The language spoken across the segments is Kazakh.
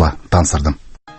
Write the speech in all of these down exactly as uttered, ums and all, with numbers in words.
Абдулла тансырдым.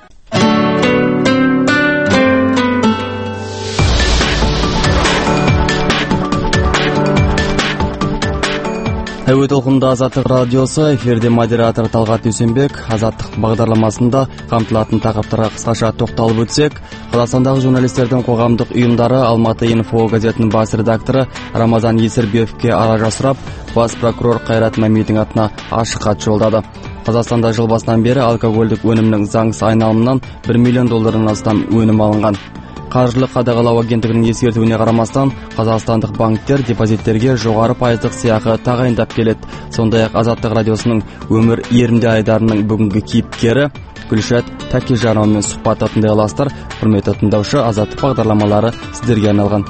Әуе толқында Азаттық радиосы, эфирде модератор Талғат Дүйсенбек. Азаттық бағдарламасында қамтылатын тақырыптарға қысқаша тоқталып өтсек, Қазақстандағы журналистердің қоғамдық ұйымдары Алматы инфо газетінің бас редакторы Рамазан Есіргеповке ара жасырап, бас прокурор Қайрат Мәмидің атына ашық хат жолдады. Қазақстанда жыл басынан бері алкогольдік өнімнің заңсыз айналымынан бір миллион доллардан астам өнім алынған. Қаржылық қадағалау агенттігінің ескертуіне қарамастан, қазақстандық банктер депозиттерге жоғары пайыздық сыйақы тағайындап келеді. Сондай-ақ Азаттық радиосының өмір ерінде айдарының бүгінгі кейіпкері Гүлшат Тәкежановамен сұхбат тыңдайластар. Құрметті тыңдаушы, Азаттық бағдарламалары сіздерге арналған.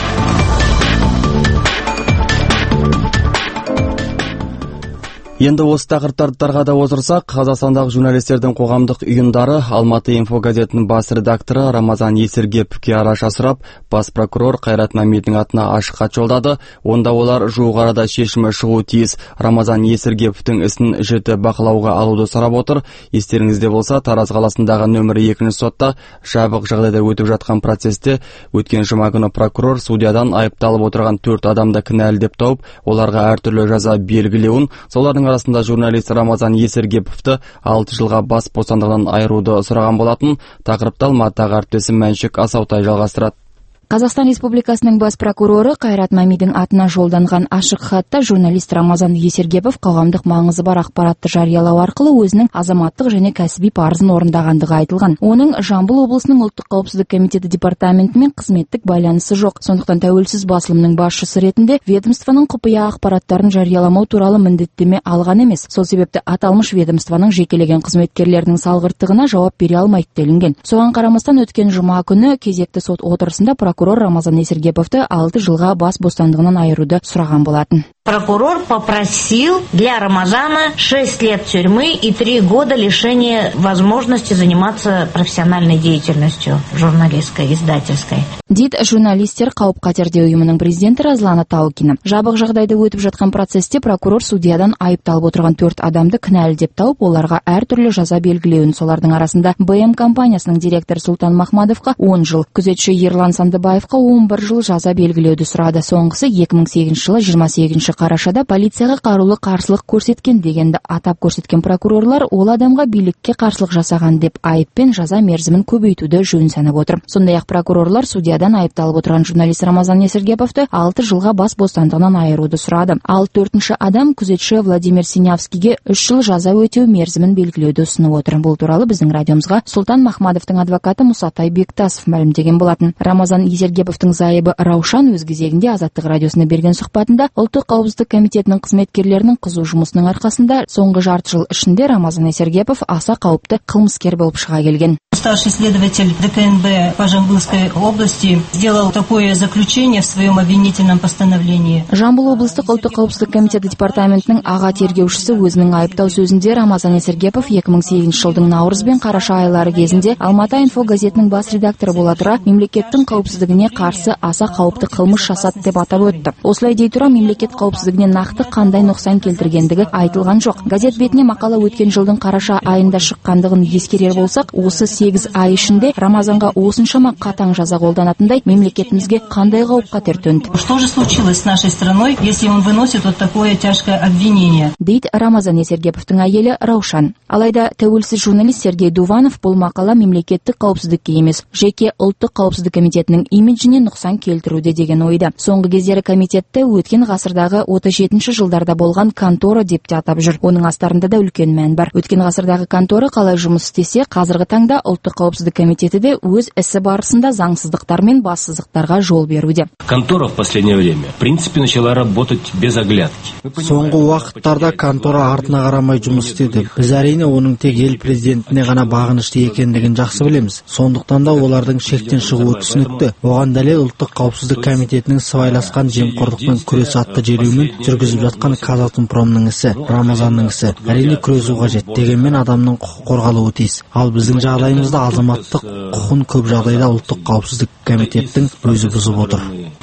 Енді осы тақырыптарға да отырсақ, Қазақстандағы журналистердің қоғамдық ұйымдары Алматы инфо газетінің бас редакторы Рамазан Есіргеповке ара жасырап, бас прокурор Қайрат Мәмидің атына ашық хат жолдады. Онда олар жуық арада шешімі шығуы тиіс Рамазан Есіргеповтің ісін жіті бақылауға алуды сұрап отыр. Естеріңізде болса, Тараз қаласындағы нөмірі екінші сотта жабық жағдайда өтіп жатқан процесте өткен жұма күні прокурор судьядан айыпталып отырған төрт адамды кінәлі деп тауып, оларға әртүрлі жаза белгілеуін, солардың арасында журналист Рамазан Есіргеповті алты жылға бас бостандығынан айыруды сұраған болатын. Тақырыпты Алматыдағы әріптесім Мәншік Асаутай жалғастырады. Қазақстан Республикасының бас прокуроры Қайрат Мәмидің атына жолданған ашық хатта журналист Рамазан Есіргепов қоғамдық маңызы бар ақпаратты жариялау арқылы өзінің азаматтық және кәсіби парызын орындағандығы айтылған. Оның Жамбыл облысының ұлттық қауіпсіздік комитеті департаментімен қызметтік байланысы жоқ. Сондықтан тәуелсіз басылымның басшысы ретінде ведомствоның құпия ақпараттарын жарияламау туралы міндеттеме алған емес. Сол себепті аталмыш ведомствоның жекелеген қызметкерлерінің салғырттығына жауап бере алмайды делінген. Соған қарамастан өткен жұма күні кезекті сот отырысында прокурор Рамазан Есіргеповті алты жылға бас бостандығынан айыруды сұраған болатын. Прокурор попросил для Рамазана шесть лет тюрьмы и три года лишения возможности заниматься профессиональной деятельностью журналистской, издательской. Дейді журналистер қауіп-қатерде ұйымының президенті Разлана Таукина. Жабық жағдайда өтіп жатқан процесте прокурор судьядан айыпталып отырған төрт адамды кінәлі деп тауып, оларға әртүрлі жаза белгілеуін. Солардың арасында бэ эм компаниясының директоры Султан Махмадовқа он жыл, күзетші Ерлан Сандыбаевқа он бір жыл жаза белгілеуді сұрады. Соңғысы екі мың сегізінші жылы жиырма сегізінші қарашада полицияға қарулы қарсылық көрсеткен дегенді атап көрсеткен прокурорлар ол адамға билікке қарсылық жасаған деп айыппен жаза мерзімін көбейтуді жөн санап отыр. Сондай-ақ прокурорлар судьядан айыпталып отырған журналист Рамазан Есіргеповті алты жылға бас бостандығынан айыруды сұрады. Ал төртінші адам күзетші Владимир Синявскийге үш жыл жаза өтеу мерзімін белгілеуді ұсынып отыр. Бұл туралы біздің радиомызға Султан Махмадовтың адвокаты Мусатай Бектасов мәлімдеген болатын. Рамазан Есіргеповтың зайыбы Раушан өз кезегінде Азаттық радиосына берген сұхбатында ұлттық қауіпсіздік комитетінің қызметкерлерінің қызу жұмысының арқасында соңғы жарты жыл ішінде Рамазан Есіргепов аса қауіпті қылмыскер болып шыға келген. Старший следователь дэ ка эн бэ по Жамбылской области сделал такое заключение в своем обвинительном постановлении. Жамбыл облыстық ұлттық қауіпсіздік комитеті департаментінің аға тергеушісі өзінің айыптау сөзінде Рамазан Есіргепов екі мың сегізінші жылдың наурыз бен қараша айлары кезінде Алматы инфо газетінің бас редакторы бола тұра мемлекеттің қауіпсіздігіне қарсы аса қауіпті қылмыс жасады деп атап өтті. Осылай дей тұра мемлекет қауіпсіздігіне нақты қандай нұқсан келтіргендігі айтылған жоқ. Газет бетіне мақала өткен жылдың қараша айында шыққандығын ескерер болсақ, осы сегіз ай ішінде Рамазанға осыншама қатаң жаза қолданатындай мемлекетімізге қандай қауіп-қатер төнді. Что же случилось с нашей страной, если он выносит вот такое тяжкое обвинение? Дейді Рамазан Есіргеповтың әйелі Раушан. Алайда тәуелсіз журналист Сергей Дуванов бұл мақала мемлекеттік қауіпсіздікке емес, жеке ұлттық қауіпсіздік комитетінің имиджіне нұқсан келтіруде деген ойда. Соңғы кездері комитетті өткен ғасырдағы отыз жетінші жылдарда болған контора деп те атап жүр. Оның астарында да үлкен мән бар. Өткен ғасырдағы контора қалай жұмыс істесе, қазіргі таңда ұлттық қауіпсіздік комитеті де өз ісі барысында заңсыздықтар мен бассыздықтарға жол беруде. Контора в последнее время, в принципе, начала работать без оглядки. Соңғы уақыттарда контора артына қарамай жұмыс істеді. Біз әрине оның тек ел президентіне ғана бағынышты екендігін жақсы білеміз. Сондықтан да олардың шектен шығуы түсінікті. Оған дәлел ұлттық қауіпсіздік комитетінің сыбайласқан жемқорлықпен күрес атты желеумен жүргізіп жатқан Казатомпромның ісі, Рамазанның ісі. Әрине күресу қажет, дегенмен адамның құқы қорғалуы тиіс. Ал біздің жағдайымызда азаматтық құқын көп жағдайда ұлттық қауіпсіздік комитеттің өзі бұзып отыр.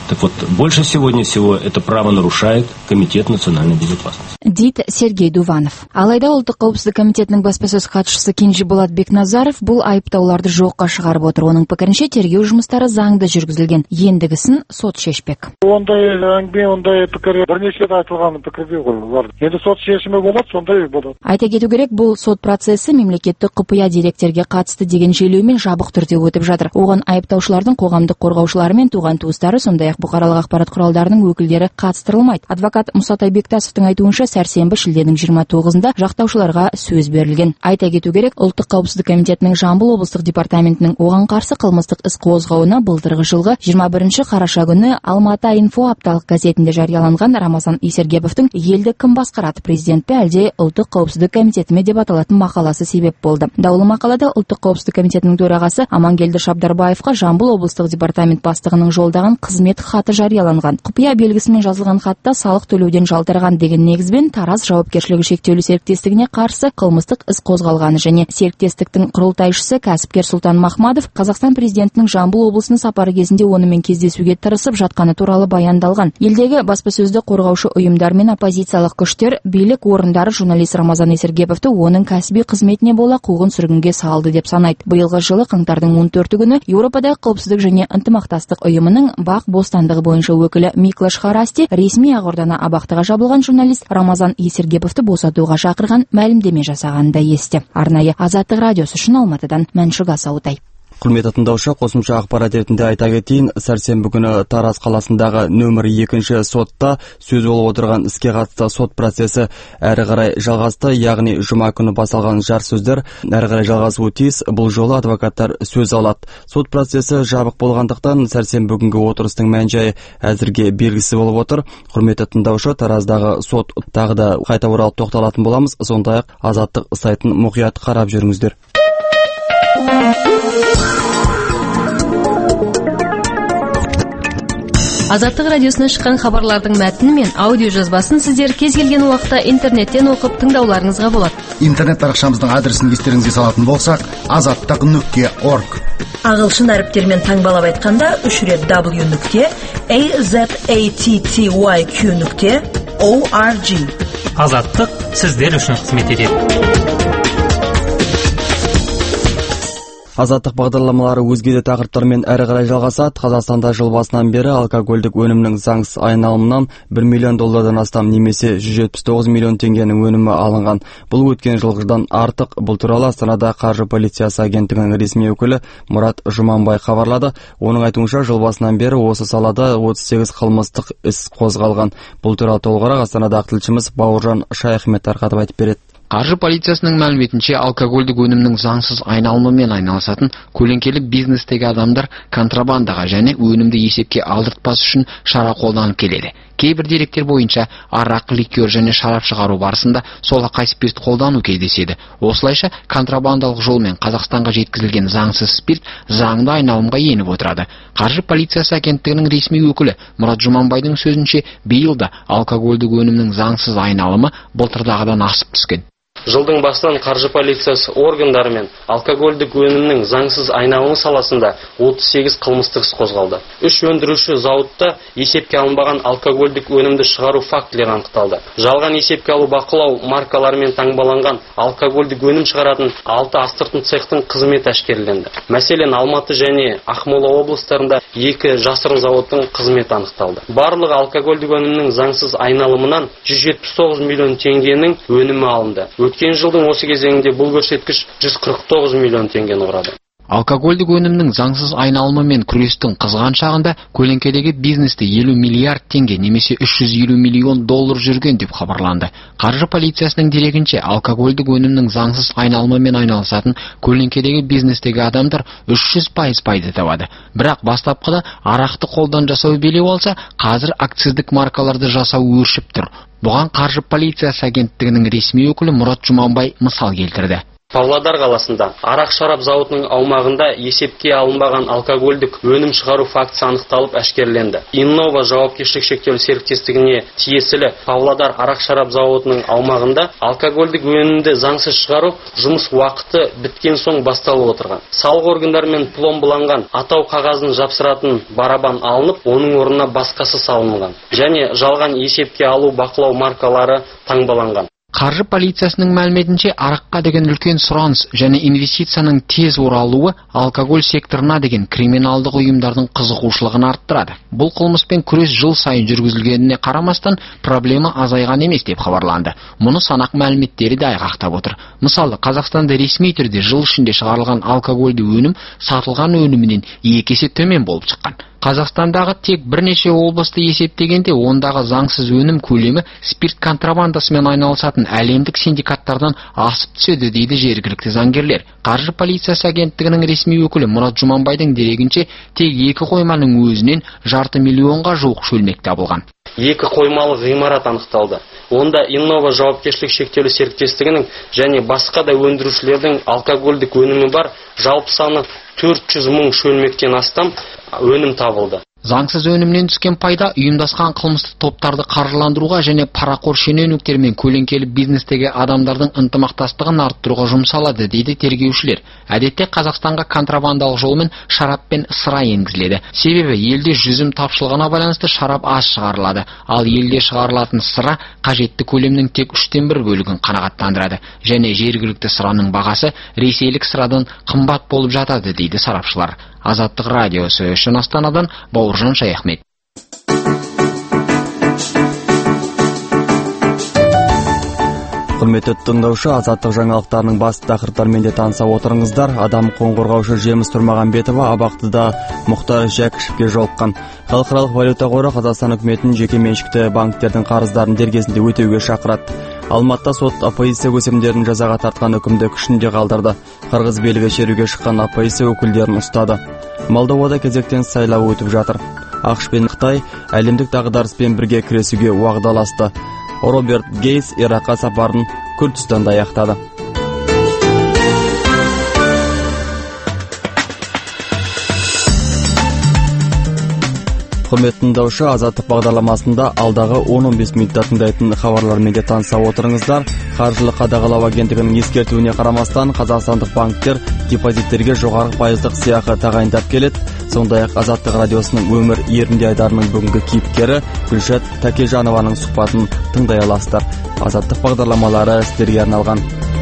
Так вот, больше сегодня всего это право нарушает Комитет национальной безопасности. Дейді Сергей Дуванов. Алайда ұлттық қауіпсіздік комитетінің баспасөз хатшысы Кенжеболат Бекназаров бұл айыптауларды жоққа шығарып отыр. Оның пікірінше тергеу жұмыстары заңды жүргізілген. Ендігісін сот шешпек. Ондай әңгіме, ондай пікір бірнеше рет айтылған пікірде ғой. Олар енді сот шешімі болады, сондай болады. Айта кету керек, бұл сот процесі мемлекеттік құпия деректерге қатысты деген желеумен жабық түрде өтіп жатыр. Оған айыптаушылардың қоғамдық қорғаушылары мен туған туыстары, сондай-ақ бұқаралық ақпарат құралдарының өкілдері қатыстырылмайды. Адвокат Мұсатай Бектасовтың айтуынша, сәрсенбі шілденің жиырма тоғызында жақтаушыларға сөз берілген. Айта кету керек, ұлттық қауіпсіздік комитетінің Жамбыл облыстық департаментінің оған қарсы қылмыстық іс қозғауына былтырғы жылғы жиырма бірінші қараша күні Алматы инфо апталық газетінде жарияланған Рамазан Исергеповтің елді кім басқарады, президент пе әлде ұлттық қауіпсіздік комитеті ме деп аталатын мақаласы себеп болды. Даулы мақалада ұлттық қауіпсіздік комитетінің төрағасы Амангелді Шабдарбаевқа Жамбыл облыстық департамент бастығының жолдаған қызмет хаты жарияланған. Құпия белгісімен жазылған хатта салық төлеуден жалтарған деген негізбен Тараз жауапкершілігі шектеулі серіктестігіне қарсы қылмыстық іс қозғалғаны және серіктестіктің құрылтайшысы кәсіпкер Сұлтан Махмадов Қазақстан президентінің Жамбыл облысына сапары кезінде онымен кездесуге тырысып жатқаны туралы баяндалған. Елдегі баспасөзді қорғаушы ұйымдар мен оппозициялық күштер, билік орындары журналист Рамазан Исергеповты оның кәсіби қызметіне бола қуғын сүргінге салды деп санайды. Биылғы жылы қаңтардың он төрті күні Еуропадағы қауіпсіздік және ынтымақтастық ұйымының бақ бостандығы бойынша өкілі Миклаш Харасти ресми ақорданы абақтыға жабылған журналист Рамазан Исергеповты босатуға шақырған мәлімдеме жасағаны да есті. Арнайы Азаттық радиосы үшін Алматыдан Мәншүк Асаутай. Құрметті тыңдаушы, қосымша ақпарат ретінде айта кетейін, сәрсенбі күні Тараз қаласындағы нөмір екінші сотта сөз болып отырған іске қатысты сот процесі әрі қарай жалғасты, яғни жұма күні басталған жар сөздер әрі қарай жалғасуы тиіс. Бұл жолы адвокаттар сөз алады. Сот процесі жабық болғандықтан сәрсенбі күнгі отырыстың мән-жайы әзірге белгісіз болып отыр. Құрметті тыңдаушы, Тараздағы сот тағы да қайта оралып тоқталатын боламыз. Сондай-ақ Азаттық сайтын мұқият қарап жүріңіздер. Азаттық радиосына шыққан хабарлардың мәтіні мен аудио жазбасын сіздер кез келген уақытта интернеттен оқып тыңдауларыңызға болады. Интернет парақшамыздың адресін естеріңізге салатын болсақ, азаттық нүкте орг. Ағылшын әріптермен таңбалап айтқанда үш рет w нүкте azatty нүкте org. Азаттық сіздер үшін қызмет етеді. Азаттық бағдарламалары өзге де тақырыптармен әрі қарай жалғасады. Қазақстанда жыл басынан бері алкогольдік өнімнің заңсыз айналымынан бір миллион доллардан астам немесе жүз жетпіс тоғыз миллион теңгенің өнімі алынған. Бұл өткен жылғыдан артық. Бұл туралы Астанада қаржы полициясы агенттігінің ресми өкілі Мұрат Жұманбай хабарлады. Оның айтуынша, жыл басынан бері осы салада отыз сегіз қылмыстық іс қозғалған. Бұл туралы толығырақ Астанадағы тілшіміз Бауыржан Шайахмет тарқатып айтып береді. Қаржы полициясының мәліметінше, алкогольдік өнімнің заңсыз айналымымен айналысатын көлеңкелі бизнестегі адамдар контрабандаға және өнімді есепке алдыртпас үшін шара қолданып келеді. Кейбір деректер бойынша арақ, ликер және шарап шығару барысында солақай спирт қолдану кездеседі. Осылайша контрабандалық жолмен Қазақстанға жеткізілген заңсыз спирт заңды айналымға еніп отырады. Қаржы полициясы агенттігінің ресми өкілі Мұрат Жұманбайдың сөзінше, биыл да алкогольдік өнімнің заңсыз айналымы былтырдағыдан асып түскен. Жылдың басынан қаржы полициясы органдарымен алкогольдік өнімнің заңсыз айналымы саласында отыз сегіз қылмыстық іс қозғалды. Үш өндіруші зауытта есепке алынбаған алкогольдік өнімді шығару фактілері анықталды. Жалған есепке алу бақылау маркаларымен таңбаланған алкогольдік өнім шығаратын алты астыртын цехтың қызметі әшкереленді. Мәселен, Алматы және Ақмола облыстарында екі жасырын зауыттың қызметі анықталды. Барлығы алкогольдік өнімнің заңсыз айналымынан жүз жетпіс тоғыз миллион теңгенің өнімі алынды. Өткен жылдың осы кезеңінде бұл көрсеткіш жүз қырық тоғыз миллион теңгені құрады. Алкогольдік өнімнің заңсыз айналымымен күрестің қызған шағында көлеңкедегі бизнесте елу миллиард теңге немесе үш жүз елу миллион доллар жүрген деп хабарланды. Қаржы полициясының дерегінше, алкогольдік өнімнің заңсыз айналымымен айналысатын көлеңкедегі бизнестегі адамдар үш жүз пайыз пайда табады. Бірақ бастапқыда арақты қолдан жасау белеу алса, қазір акциздік маркаларды жасау өршіп тұр. Бұған қаржы полициясы агенттігінің ресми өкілі Мұрат Жұманбай мысал келтірді. Павлодар қаласында арақ шарап зауытының аумағында есепке алынбаған алкогольдік өнім шығару фактісі анықталып әшкерленді. Иннова жауапкершілігі шектеулі серіктестігіне тиесілі Павлодар арақ шарап зауытының аумағында алкогольдік өнімді заңсыз шығару жұмыс уақыты біткен соң басталып отырған. Салық органдарымен пломбыланған атау қағазын жапсыратын барабан алынып, оның орнына басқасы салынған. Және жалған есепке алу бақылау маркалары таңбаланған. Қаржы полициясының мәліметінше, араққа деген үлкен сұраныс және инвестицияның тез оралуы алкоголь секторына деген криминалдық ұйымдардың қызығушылығын арттырады. Бұл қылмыспен күрес жыл сайын жүргізілгеніне қарамастан, проблема азайған емес деп хабарланды. Мұны санақ мәліметтері де айғақтап отыр. Мысалы, Қазақстанда ресми түрде жыл ішінде шығарылған алкогольді өнім сатылған өнімінен екі есе төмен болып шыққан. Қазақстандағы тек бірнеше облысты есептегенде, ондағы заңсыз өнім көлемі спирт контрабандасымен айналысатын әлемдік синдикаттардан асып түседі дейді жергілікті заңгерлер. Қаржы полициясы агенттігінің ресми өкілі Мұрат Жұманбайдың дерегінше, тек екі қойманың өзінен жарты миллионға жуық шөлмек табылған. Екі қоймалы ғимарат анықталды. Онда Иннова жауапкершілігі шектеулі серіктестігінің және басқа да өндірушілердің алкогольдік өнімі бар, жалпы саны төрт жүз мың шөлмектен астам өнім табылды. Заңсыз өнімнен түскен пайда ұйымдасқан қылмысты топтарды қаржыландыруға және парақор шенеуніктер мен көлеңкелі бизнестегі адамдардың ынтымақтастығын арттыруға жұмсалады дейді тергеушілер. Әдетте Қазақстанға контрабандалық жолмен шарап пен сыра енгізіледі. Себебі елде жүзім тапшылығына байланысты шарап аз шығарылады, ал елде шығарылатын сыра қажетті көлемнің тек үштен бір бөлігін қанағаттандырады. Және жергілікті сыраның бағасы ресейлік сырадан қымбат болып жатады дейді сарапшылар. Азаттық радиосы үшін Астанадан Бауыржан Шаяхмет. Құрметті тыңдаушы, Азаттық жаңалықтарының басты тақырыптарымен де таныса отырыңыздар. Адам құқығын қорғаушы Жеміс Тұрмағанбетова абақтыда Мұхтар Жәкішевке жолыққан. Халықаралық валюта қоры Қазақстан үкіметін жеке меншікті банктердің қарыздарын дер кезінде өтеуге шақырады. Алматыда сот оппозиция көсемдерін жазаға тартқан үкімді күшінде қалдырды. Қырғыз билігі шеруге шыққан оппозиция өкілдерін ұстады. Молдовада кезектен сайлау өтіп жатыр. ақш пен Қытай әлемдік дағдарыспен бірге күресуге уағдаласты. Роберт Гейс Иракқа сапарын Күрдістанда аяқтады. Құрметті тыңдаушы, Азаттық бағдарламасында алдағы он он бес минутта тыңдайтын хабарлармен де таныса отырыңыздар. Қаржылық қадағалау агенттігінің ескертуіне қарамастан, қазақстандық банктер депозиттерге жоғары пайыздық сыйақы тағайындап келеді. Сондай-ақ Азаттық радиосының өмір ерінде айдарының бүгінгі кейіпкері Гүлшат Такежанованың сұхбатын тыңдай аласыздар. Азаттық бағдарламалары сіздерге арналған.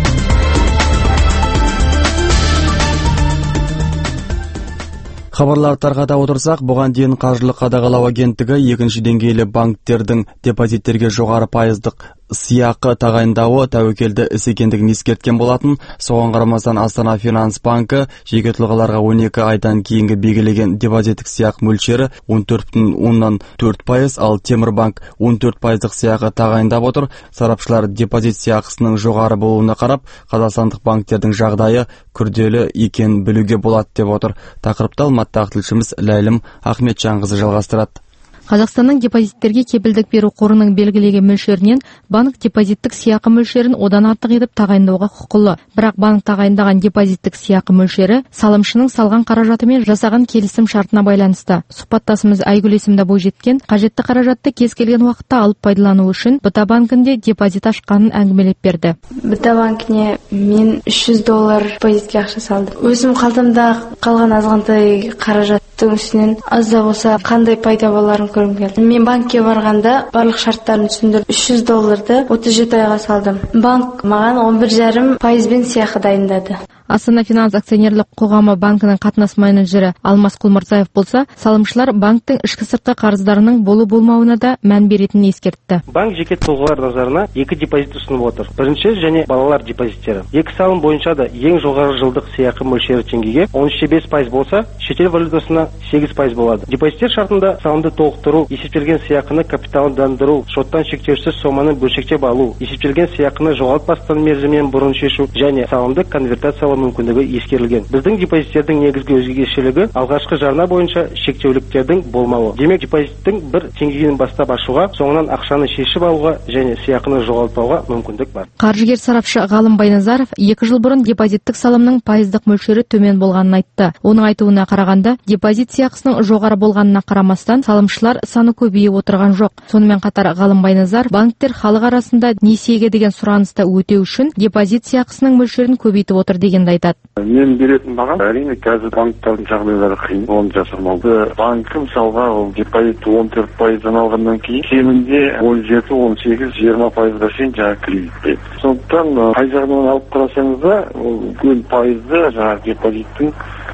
Хабарларды тарқата отырсақ, бұған дейін қаржылық қадағалау агенттігі екінші деңгейлі банктердің депозиттерге жоғары пайыздық сыйақы тағайындауы тәуекелді іс екендігін ескерткен болатын. Соған қарамастан Астана Финанс банкі жеке тұлғаларға он екі айдан кейінгі белгілеген депозиттік сыйақы мөлшері он төрт бүтін оннан төрт пайыз, ал Темірбанк он төрт пайыздық сыйақы тағайындап отыр. Сарапшылар депозит сыйақысының жоғары болуына қарап, қазақстандық банктердің жағдайы күрделі екенін білуге болады деп отыр. Тақырыпты Алматыдағы тілшіміз Ләйлім Ахметжанқызы жалғастырады. Қазақстанның депозиттерге кепілдік беру қорының белгілеген мөлшерінен банк депозиттік сыйақы мөлшерін одан артық етіп тағайындауға құқылы. Бірақ банк тағайындаған депозиттік сыйақы мөлшері салымшының салған қаражатымен жасаған келісім шартына байланысты. Сұхбаттасымыз Айгүл есімді бойжеткен қажетті қаражатты кез келген уақытта алып пайдалану үшін Бұта банкінде депозит ашқанын әңгімелеп берді. Бұта банкіне мен үш жүз доллар депозитке ақша салдым. Өзім қалтамда қалған азғантай қаражаттың үстінен аз да болса қандай пайда боларын көргім келді. Мен банкке барғанда барлық шарттарын түсіндіріп үш жүз долларды отыз жеті айға салдым. Банк маған он бір жарым пайызбен сыйақы дайындады. Астана Финанс акционерлік қоғамы банкінің қатынас менеджері Алмас Құлмырзаев болса, салымшылар банктың ішкі сыртқы қарыздарының болу болмауына да мән беретінін ескертті. Банк жеке тұлғалар назарына екі депозит ұсынып отыр. Бірінші және балалар депозиттері. Екі салым бойынша да ең жоғары жылдық сыйақы мөлшері теңгеге он үш те бес пайыз болса, шетел валютасына сегіз пайыз болады. Депозиттер шартында салымды толықтыру, есептелген сыйақыны капиталдандыру, шоттан шектеусіз соманы бөлшектеп алу, есептелген сыйақыны жоғалтпастан мерзімінен бұрын шешу және салымды конвертациялау сақтау мүмкіндігі ескерілген. Біздің депозиттердің негізгі өзгешелігі алғашқы жарна бойынша шектеуліктердің болмауы. Демек, депозиттің бір теңгеден бастап ашуға, соңынан ақшаны шешіп алуға және сыйақыны жоғалтпауға мүмкіндік бар. Қаржыгер сарапшы Ғалым Байназаров екі жыл бұрын депозиттік салымның пайыздық мөлшері төмен болғанын айтты. Оның айтуына қарағанда, депозит сыйақысының жоғары болғанына қарамастан, салымшылар саны көбейіп отырған жоқ. Сонымен қатар Ғалым Байназаров банктер халық арасында несиеге деген сұранысты өтеу үшін депозит сыйақысының мөлшерін көбейтіп отыр дегенді айтады. Мен беретін бағам, әрине қазір банктардың жағдайлары қиын, оны жасырмауды. Банкі мысалға ол депозит он төрт пайыздан алғаннан кейін кемінде он жеті, он сегіз, жиырма пайызға шейін жаңа кредит береді. Сондықтан қай жағынан алып қарасаңыз да, ол үлкен пайызды жаңа депозиттің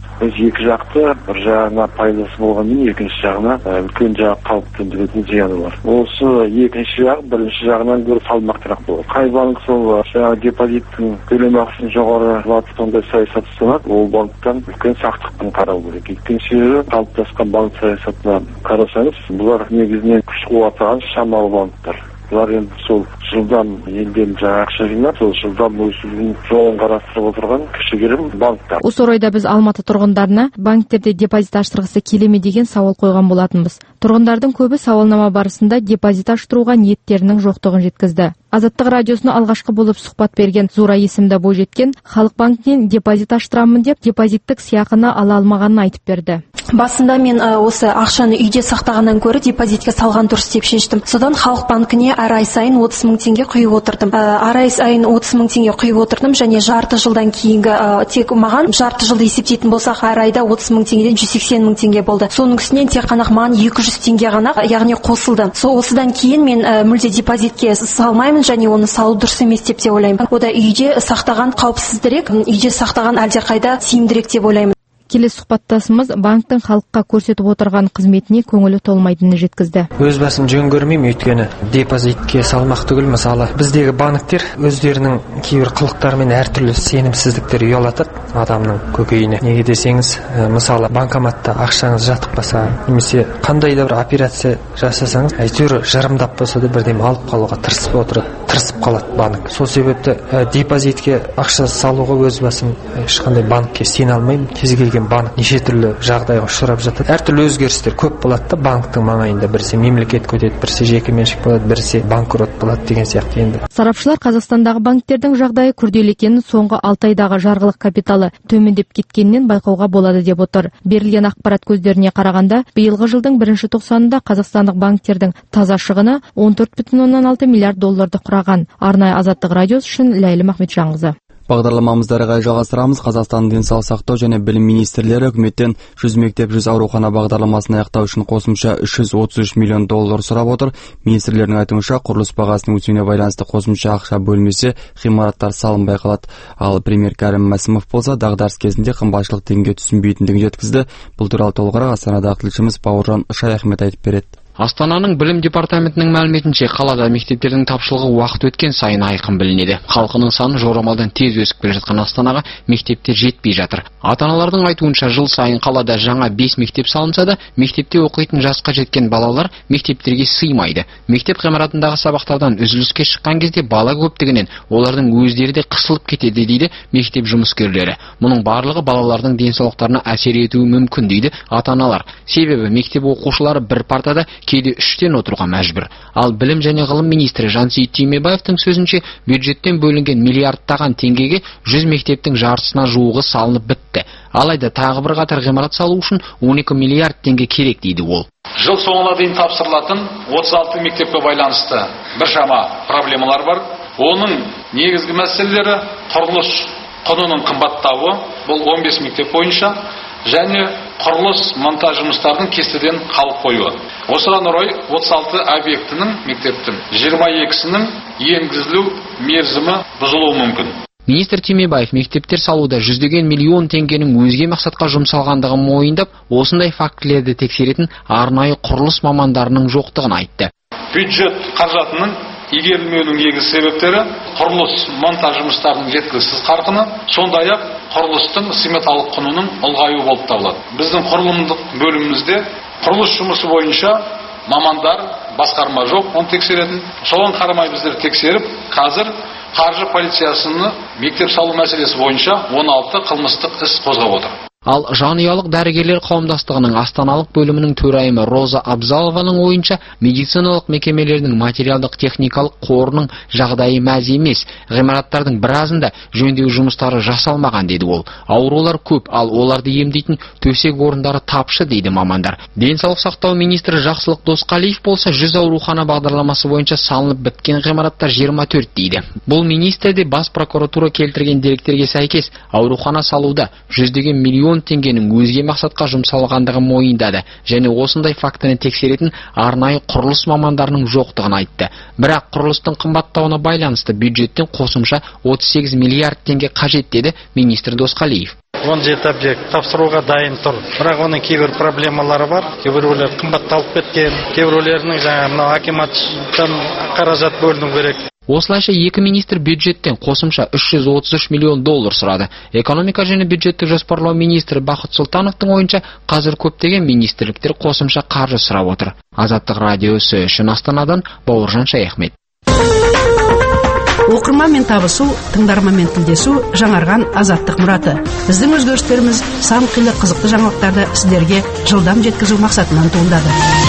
екі жақты, бір жағына пайдасы болғанмен екінші жағына үлкен жағы қалып төндіретін зияны бар. Осы екінші жағы бірінші жағынан гөрі салмақтырақ болады. Қай банк сол жаңа депозиттің төлемақысын жоғары қылатын сондай саясат ұстанады, ол банктан үлкен сақтықпен қарау керек. Екінші қалыптасқан банк саясатына қарасаңыз, бұлар негізінен күш қуаты аз шамалы банктар. Бұлар енді сол жылдан елден жаңа ақша жинап, сол жылдан өсудің жолын қарастырып отырған кішігірім банктар. Осы орайда біз Алматы тұрғындарына банктерде депозит аштырғысы келе ме деген сауал қойған болатынбыз. Тұрғындардың көбі сауалнама барысында депозит аштыруға ниеттерінің жоқтығын жеткізді. Азаттық радиосына алғашқы болып сұхбат берген Зура есімді бойжеткен халық банкінен депозит аштырамын деп депозиттік сыйақыны ала алмағанын айтып берді. Басында мен осы ақшаны үйде сақтағаннан көрі депозитке салған дұрыс деп шештім. Содан халық банкіне әр ай сайын отыз мың теңге құйып отырдым. Әр ай сайын отыз мың теңге құйып отырдым және жарты жылдан кейінгі тек маған жарты жылды есептейтін болсақ әр айда отыз мың теңгеден жүз сексен мың теңге болды. Соның үстінен тек қана маған екі жүз теңге ғана яғни қосылды. Сол осыдан кейін мен мүлде депозитке салмаймын және оны салу дұрыс емес деп те ойлаймын. Ода үйде сақтаған қауіпсіздірек, үйде сақтаған әлдеқайда тиімдірек деп ойлаймын. Келесі сұхбаттасымыз банктың халыққа көрсетіп отырған қызметіне көңілі толмайтынын жеткізді. Өз басым жөн көрмеймін, өйткені депозитке салмақ түгіл. Мысалы, біздегі банктер өздерінің кейбір қылықтарымен әртүрлі сенімсіздіктер ұялатады адамның көкейіне. Неге десеңіз, мысалы, банкоматта ақшаңыз жатып қалса, немесе қандай да бір операция жасасаңыз, әйтеуір жарымдап болса да бірдеме алып қалуға тырысып отырады, тырысып қалады банк. Сол себепті депозитке ақша салуға өз басым ешқандай банкке сене алмаймын. Кез келген банк неше түрлі жағдайға ұшырап жатады. Әртүрлі өзгерістер көп болады да банктың маңайында. Біресе мемлекет көтеді, біресе жеке меншік болады, біресе банкрот болады деген сияқты енді. Сарапшылар Қазақстандағы банктердің жағдайы күрделі екенін соңғы алты айдағы жарғылық капиталы төмендеп кеткеннен байқауға болады деп отыр. Берілген ақпарат көздеріне қарағанда, биылғы жылдың бірінші тоқсанында қазақстандық банктердің таза шығыны он төрт бүтін оннан алты миллиард долларды құраған. Арнайы Азаттық радиосы үшін Ләйлі Махметжанқызы. Бағдарламамызды әрі қарай жалғастырамыз. Қазақстан денсаулық сақтау және білім министрлері үкіметтен жүз мектеп жүз аурухана бағдарламасын аяқтау үшін қосымша үш жүз отыз үш миллион доллар сұрап отыр. Министрлердің айтуынша, құрылыс бағасының өсуіне байланысты қосымша ақша бөлмесе ғимараттар салынбай қалады. Ал премьер Кәрім Мәсімов болса, дағдарыс кезінде қымбатшылық теңге түсінбейтіндігін жеткізді. Бұл туралы толығырақ Астанадағы тілшіміз Бауыржан Шаяхмет айтып береді. Астананың білім департаментінің мәліметінше, қалада мектептердің тапшылығы уақыт өткен сайын айқын білінеді. Халқының саны жорамалдан тез өсіп келе жатқан Астанаға мектептер жетпей жатыр. Ата-аналардың айтуынша, жыл сайын қалада жаңа бес мектеп салынса да, мектепте оқитын жасқа жеткен балалар мектептерге сыймайды. Мектеп ғимаратындағы сабақтардан үзіліске шыққан кезде бала көптігінен олардың өздері де қысылып кетеді дейді мектеп жұмыскерлері. Мұның барлығы балалардың денсаулықтарына әсер етуі мүмкін дейді ата-аналар. Себебі мектеп оқушылары бір партада кейде үштен отыруға мәжбүр. Ал білім және ғылым министрі Жансейіт Түймебаевтың сөзінше, бюджеттен бөлінген миллиардтаған теңгеге жүз мектептің жартысына жуығы салынып бітті. Алайда тағы бір қатар ғимарат салу үшін он екі миллиард теңге керек дейді ол. Жыл соңына дейін тапсырылатын отыз алты мектепке байланысты біршама проблемалар бар. Оның негізгі мәселелері құрылыс құнының қымбаттауы, бұл он бес мектеп бойынша, және құрылыс монтаж жұмыстарының кестеден қалып қоюы. Осыған орай отыз алты объектінің мектептің жиырма екісінің енгізілу мерзімі бұзылуы мүмкін. Министр Түймебаев мектептер салуда жүздеген миллион теңгенің өзге мақсатқа жұмсалғандығын мойындап, осындай фактілерді тексеретін арнайы құрылыс мамандарының жоқтығын айтты. Бюджет қаржатының игерілмеуінің негізгі себептері құрылыс монтаж жұмыстарының жеткіліксіз қарқыны, сондай-ақ құрылыстың сметалық құнының ұлғаюы болып табылады. Біздің құрылымдық бөлімімізде құрылыс жұмысы бойынша мамандар, басқарма жоқ, оны тексеретін. Соған қарамай біздер тексеріп, қазір қаржы полициясының мектеп салу мәселесі бойынша он алты қылмыстық іс қозғап отыр. Ал жанұялық дәрігерлер қауымдастығының астаналық бөлімінің төрайымы Роза Абзалованың ойынша, медициналық мекемелердің материалдық техникалық қорының жағдайы мәз емес. Ғимараттардың біразында жөндеу жұмыстары жасалмаған деді ол. Аурулар көп, ал оларды емдейтін төсек орындары тапшы дейді мамандар. Денсаулық сақтау министрі Жақсылық Досқалиев болса, жүз аурухана бағдарламасы бойынша салынып біткен ғимараттар жиырма төрт дейді. Бұл министрде бас прокуратура келтірген деректерге сәйкес, аурухана салуда жүздеген миллион теңгенің өзге мақсатқа жұмсалғандығы мойындады, және осындай фактіні тексеретін арнайы құрылыс мамандарының жоқтығын айтты. Бірақ құрылыстың қымбаттауына байланысты бюджеттен қосымша отыз сегіз миллиард теңге қажет деді министр Досқалиев. он жеті объект тапсыруға дайын тұр. Бірақ оның кейбір проблемалары бар. Кейбіреулер қымбатталып кеткен, кейбіреулерінің жаңа мынау акиматтан қаражат бөліну керек. Осылайша екі министр бюджеттен қосымша үш жүз отыз үш миллион доллар сұрады. Экономика және бюджеттік жоспарлау министрі Бақыт Сұлтановтың ойынша, қазір көптеген министрліктер қосымша қаржы сұрап отыр. Азаттық радиосы үшін Астанадан Бауыржан Шаяхмет. Оқырманмен табысу, тыңдарманмен тілдесу жаңарған Азаттық мұраты. Біздің өзгерістеріміз сан қилы қызықты жаңалықтарды сіздерге жылдам жеткізу мақсатынан туындады.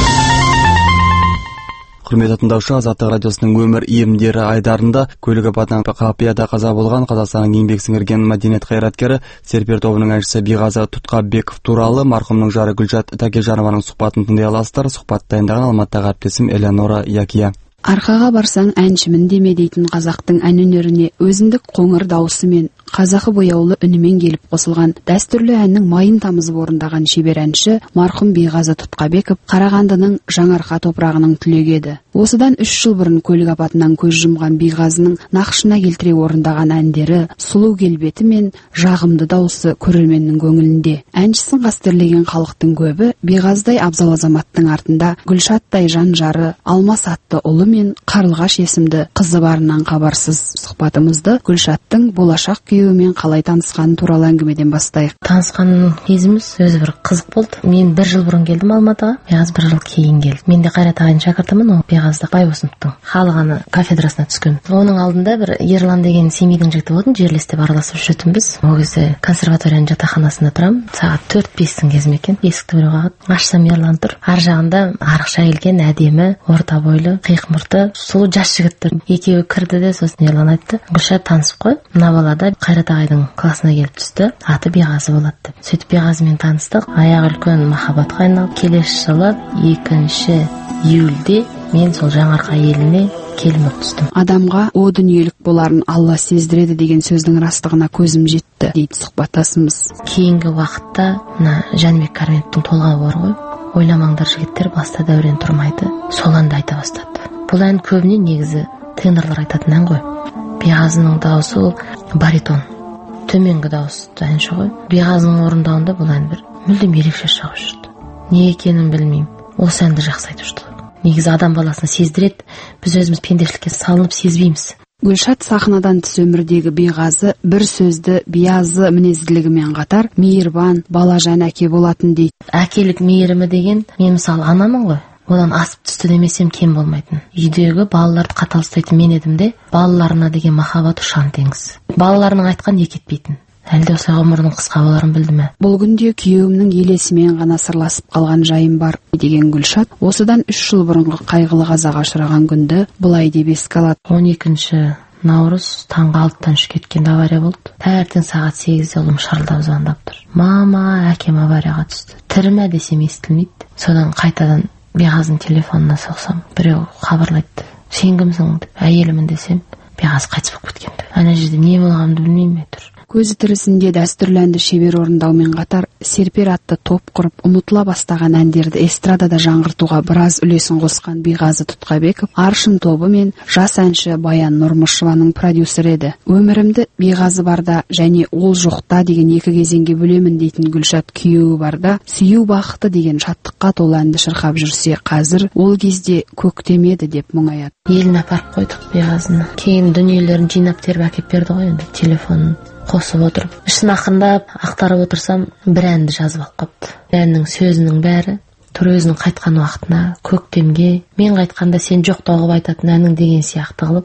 Құрметті тыңдаушы, Азаттық радиосының өмір иемдері айдарында көлік апатынан Қапияда қаза болған Қазақстанның еңбек сіңірген мәдениет қайраткері Серпер тобының әншісі Биғазы Тұтқабеков туралы марқұмның жары Гүлшат Тәкежанованың сұхбатын тыңдай аласыздар. Сұхбат дайындаған Алматыдағы әріптесім Элеонора Якия. Арқаға барсаң әншімін деме дейтін қазақтың ән өнеріне өзіндік қоңыр даусымен, қазақы бояулы үнімен келіп қосылған дәстүрлі әннің майын тамызып орындаған шебер әнші марқұм Биғазы Тұтқабеков Қарағандының Жаңарқа топырағының түлегі еді. Осыдан үш жыл бұрын көлік апатынан көз жұмған Биғазының нақышына келтіре орындаған әндері, сұлу келбеті мен жағымды дауысы көрерменнің көңілінде. Әншісін қастерлеген халықтың көбі Биғазыдай абзал азаматтың артында Гүлшаттай жан жары, Алмас атты ұлы мен Қарлығаш есімді қызы барынан хабарсыз. Сұхбатымызды Гүлшаттың болашақ күйеуімен қалай танысқаны туралы әңгімеден бастайық. Танысқан кезіміз өзі бір қызық болды. Мен бір жыл бұрын келдім Алматыға, Биғаз бір жыл кейін келді. Мен де Қайрат ағайын шәкіртімін, ол Биғазда Байбосыновтың халық әні кафедрасына түскен. Оның алдында бір Ерлан деген семейдің жігіті болатын, жерлес деп араласып жүретінбіз. Ол кезде консерваторияның жатақханасында тұрамын. Сағат төрт бестің кезі екен. Есікті біреу қағады. Ашсам Ерлан тұр. Ар жағында арықша келген әдемі, орта бойлы, қиық мұрты, сұлу жас жігіт тұр. Екеуі кірді де, сосын Ерлан айтты: "Гүлшат, танысып қой. Мына бала да Қайрат ағайдың классына келіп түсті. Аты Биғазы болады" деп. Сөйтіп Биғазымен таныстық. Аяғы үлкен махаббатқа айналып, келесі жылы екінші июльде мен сол Жаңарқа еліне келіп түстім. Адамға о дүниелік боларын Алла сездіреді деген сөздің растығына көзім жетті дейді сұхбаттасымыз. Кейінгі уақытта мына Жәнібек Кәрменовтің толғауы бар ғой. Ойламаңдар жігіттер, баста дәурен тұрмайды. Сол әнді айта бастады. Бұл ән көбіне негізі тенорлар айтатын ән ғой. Биғазының дауысы ол баритон, төменгі дауысты әнші ғой. Биғазының орындауында бұл ән бір мүлдем ерекше шығып жүрді. Не екенін білмеймін, осы әнді жақсы айтып жүрді. Негізі адам баласына сездіреді, біз өзіміз пендешілікке салынып сезбейміз. Гүлшат сахнадан тыс өмірдегі Биғазы бір сөзді биязы мінезділігімен қатар мейірбан, балажан әке болатын дейді. Әкелік мейірімі деген, мен мысалы анамын ғой, одан асып түсті демесем кем болмайтын. Үйдегі балаларды қатал ұстайтын мен едім де, балаларына деген махаббат ұшан теңіз. Балаларының айтқан екі етпейтін. Әлде осылай ғұмырының қысқа боларын білді ме? Бұл күнде күйеуімнің елесімен ғана сырласып қалған жайым бар деген Гүлшат осыдан үш жыл бұрынғы қайғылы қазаға ұшыраған күнді былай деп еске алады. он екінші наурыз таңғы алтыдан үшке кеткен авария болды. Таңертең сағат сегізде ұлым шырылдап звондап тұр: "Мама, әкем аварияға түсті." Тірі ме десем естілмейді. Содан қайтадан Биғазының телефонына соқсам, біреу хабарлайды: "Сен кімсің?" деп. "Әйелімін" десем, Биғаз қайтыс болып кеткенді. Ана жерде не болғанымды білмеймін тұр. Көзі тірісінде дәстүрлі әнді шебер орындаумен қатар Серпер атты топ құрып ұмытыла бастаған әндерді эстрадада жаңғыртуға біраз үлесін қосқан Биғазы Тұтқабеков Аршын тобы мен жас әнші Баян Нұрмышеваның продюсері еді. Өмірімді Биғазы барда және ол жоқта деген екі кезеңге бөлемін дейтін Гүлшат күйеуі барда сүю бақыты деген шаттыққа толы әнді шырқап жүрсе, қазір ол кезде көктемеді деп мұңаяды. Елін апарып қойдық Биғазыны. Кейін дүниелерін жинап теріп әкеп берді ғой, енді телефонын қосып отырып. Ішін ақырындап ақтарып отырсам, бір әнді жазып алып қапты. Әннің сөзінің бәрі тұр өзінің қайтқан уақытына, көктемге, мен қайтқанда сен жоқтау қылып айтатын әнің деген сияқты қылып,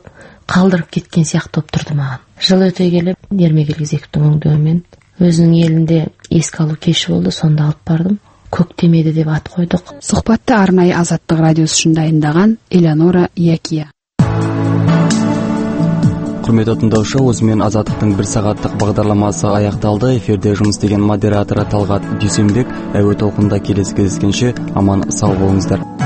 калдырып кеткен сыяктуу болуп турду мага. Жыл өтө келип Эрмегил Кезековдун өңдөөүнөн өзүнүн элинде эске алуу кеши болду, сонда алып бардым. Көктемеди деп ат койдук. Сухбатты арнайы Азаттык радиосу үчүн дайындаган Элеонора Якия. Құрметті тыңдаушы, осымен Азаттықтың бір сағаттық бағдарламасы аяқталды. Эфирде жұмыс істеген модераторы Талғат Дүйсенбек. Әуе толқынында келесі кездескенше аман сау болыңыздар.